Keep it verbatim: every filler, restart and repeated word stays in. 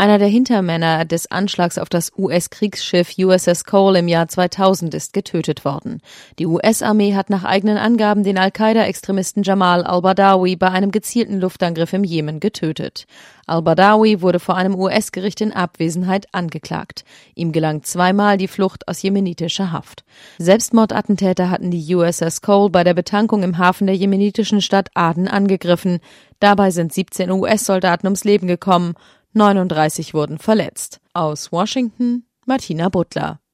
Einer der Hintermänner des Anschlags auf das U S-Kriegsschiff U S S Cole im Jahr zweitausend ist getötet worden. Die U S-Armee hat nach eigenen Angaben den Al-Qaida-Extremisten Jamal al-Badawi bei einem gezielten Luftangriff im Jemen getötet. Al-Badawi wurde vor einem U S-Gericht in Abwesenheit angeklagt. Ihm gelang zweimal die Flucht aus jemenitischer Haft. Selbstmordattentäter hatten die U S S Cole bei der Betankung im Hafen der jemenitischen Stadt Aden angegriffen. Dabei sind siebzehn U S-Soldaten ums Leben gekommen. neununddreißig wurden verletzt. Aus Washington, Martina Butler.